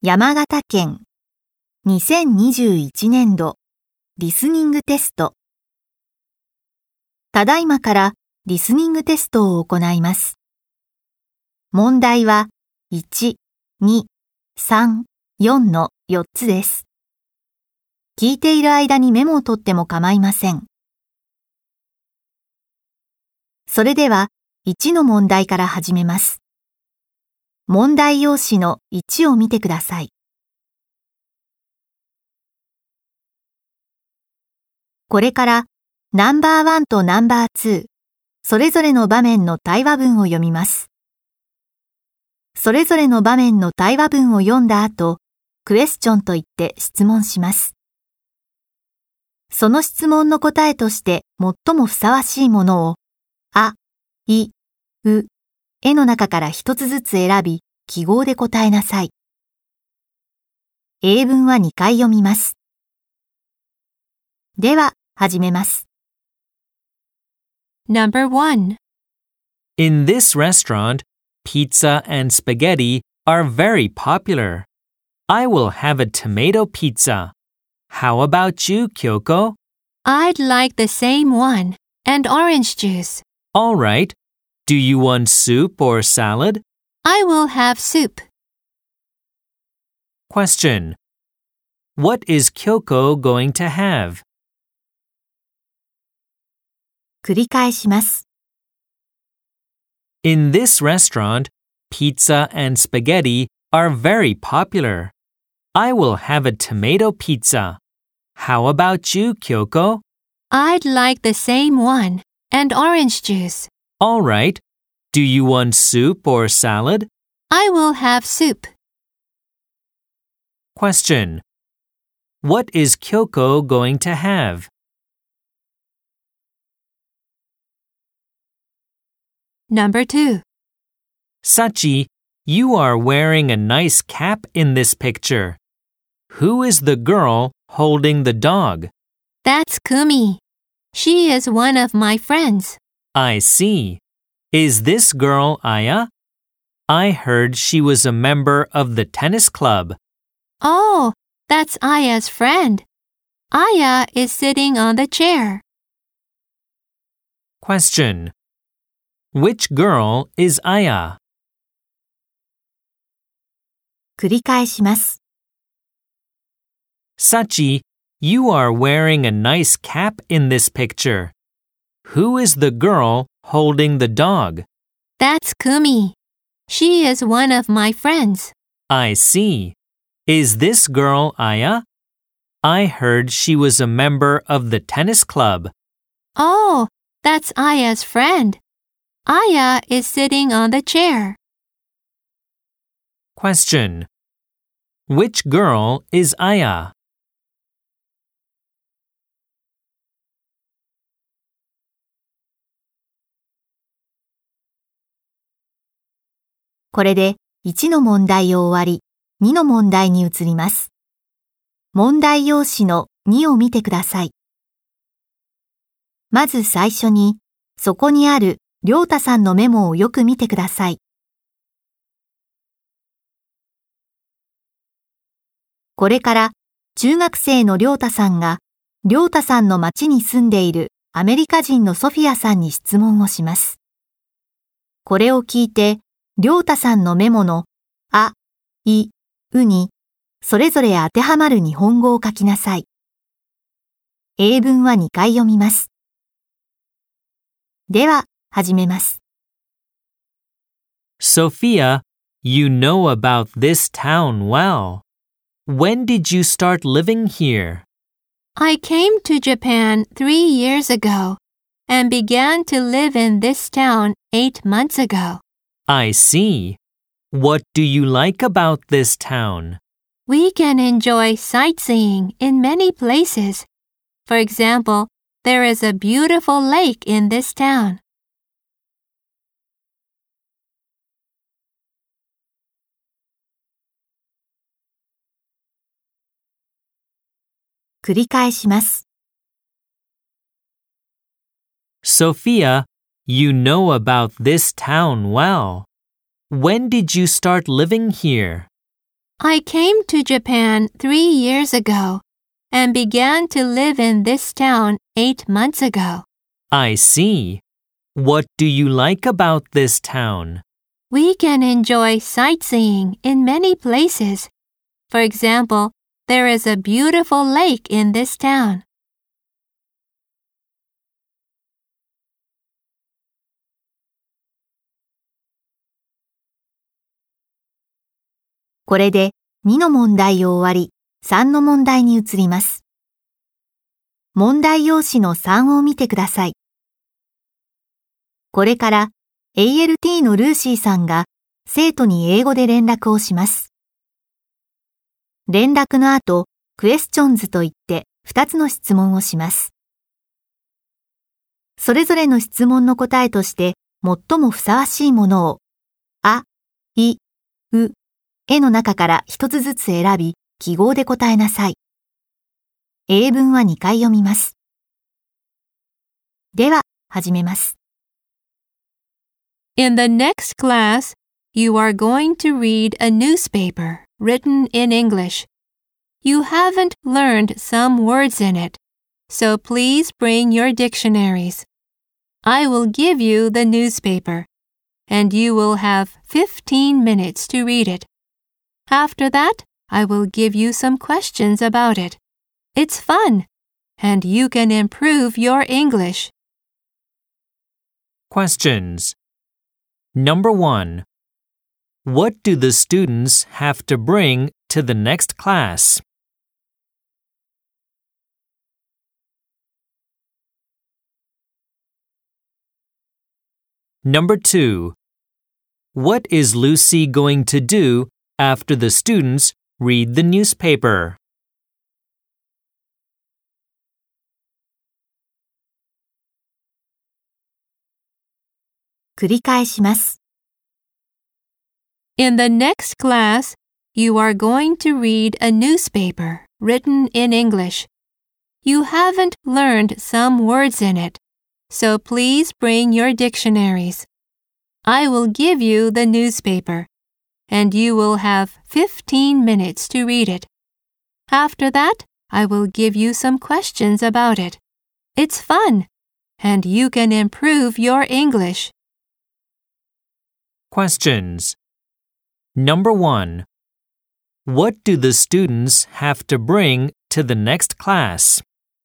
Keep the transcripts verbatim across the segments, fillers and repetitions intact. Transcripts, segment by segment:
山形県にせんにじゅういちねんどリスニングテスト。ただいまからリスニングテストを行います。問題はいち、に、さん、よんのよっつです。聞いている間にメモを取っても構いません。それではいちの問題から始めます。問題用紙のいちを見てください。これからナンバーワンとナンバーツー、それぞれの場面の対話文を読みます。それぞれの場面の対話文を読んだ後、クエスチョンと言って質問します。その質問の答えとして最もふさわしいものを、あ、い、う、えの中から一つずつ選び、記号で答えなさい。英文はにかい読みます。では、始めます。 Number one. In this restaurant, pizza and spaghetti are very popular. I will have a tomato pizza. How about you, Kyoko? I'd like the same one and orange juice. All right. Do you want soup or salad? I will have soup. Question. What is Kyoko going to have? 繰り返します。 In this restaurant, pizza and spaghetti are very popular. I will have a tomato pizza. How about you, Kyoko? I'd like the same one and orange juice. All right. Do you want soup or salad? I will have soup. Question. What is Kyoko going to have? Number two. Sachi, you are wearing a nice cap in this picture. Who is the girl holding the dog? That's Kumi. She is one of my friends. I see. Is this girl Aya? I heard she was a member of the tennis club. Oh, that's Aya's friend. Aya is sitting on the chair. Question. Which girl is Aya? 繰り返します。 Sachi, you are wearing a nice cap in this picture. Who is the girl holding the dog? That's Kumi. She is one of my friends. I see. Is this girl Aya? I heard she was a member of the tennis club. Oh, that's Aya's friend. Aya is sitting on the chair. Question. Which girl is Aya? これでいちの問題を終わり、にの問題に移ります。問題用紙のにを見てください。まず最初に、そこにあるりょうたさんのメモをよく見てください。これから中学生のりょうたさんが、りょうたさんの町に住んでいるアメリカ人のソフィアさんに質問をします。これを聞いて、りょうたさんのメモのあ、い、うに、それぞれ当てはまる日本語を書きなさい。英文はにかい読みます。では、始めます。 Sophia, you know about this town well. When did you start living here? I came to Japan three years ago and began to live in this town eight months ago. I see. What do you like about this town? We can enjoy sightseeing in many places. For example, there is a beautiful lake in this town. 繰り返します。 Sophia, you know about this town well. When did you start living here? I came to Japan three years ago and began to live in this town eight months ago. I see. What do you like about this town? We can enjoy sightseeing in many places. For example, there is a beautiful lake in this town. これでにの問題を終わり、さんの問題に移ります。問題用紙のさんを見てください。これから エーエルティー のルーシーさんが生徒に英語で連絡をします。連絡の後、クエスチョンズといってふたつの質問をします。それぞれの質問の答えとして最もふさわしいものを、あ、い、う、えの中からひとつずつ選び、記号で答えなさい。英文はにかい読みます。では、始めます。 In the next class, you are going to read a newspaper written in English. You haven't learned some words in it, so please bring your dictionaries. I will give you the newspaper, and you will have fifteen minutes to read it. After that, I will give you some questions about it. It's fun, and you can improve your English. Questions. Number one. What do the students have to bring to the next class? Number two. What is Lucy going to do after the students read the newspaper? 繰り返します。 In the next class, you are going to read a newspaper written in English. You haven't learned some words in it, so please bring your dictionaries. I will give you the newspaper, and you will have fifteen minutes to read it. After that, I will give you some questions about it. It's fun, and you can improve your English. Questions. Number one. What do the students have to bring to the next class?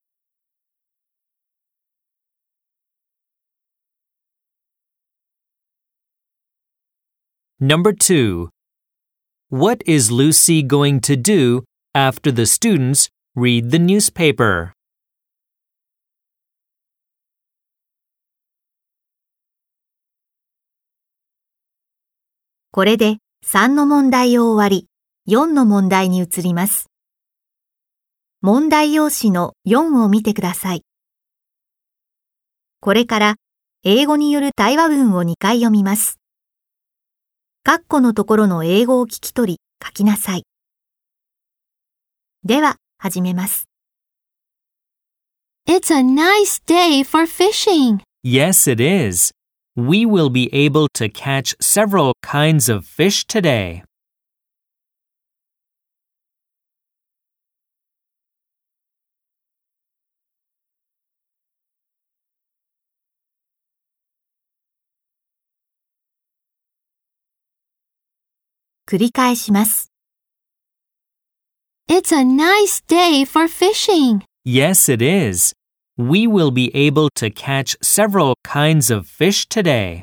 Number two. What is Lucy going to do after the students read the newspaper? これでさんの問題を終わり、よんの問題に移ります。問題用紙のよんを見てください。これから英語による対話文をにかい読みます。括弧のところの英語を聞き取り、書きなさい。では、始めます。 It's a nice day for fishing. Yes, it is. We will be able to catch several kinds of fish today. (繰り返します。 It's a nice day for fishing. Yes, it is. We will be able to catch several kinds of fish today.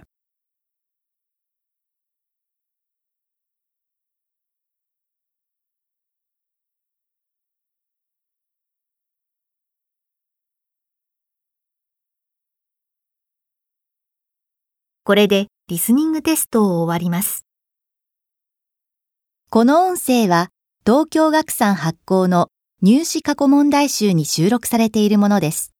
(これでリスニングテストを終わります。この音声は東京学産発行の入試過去問題集に収録されているものです。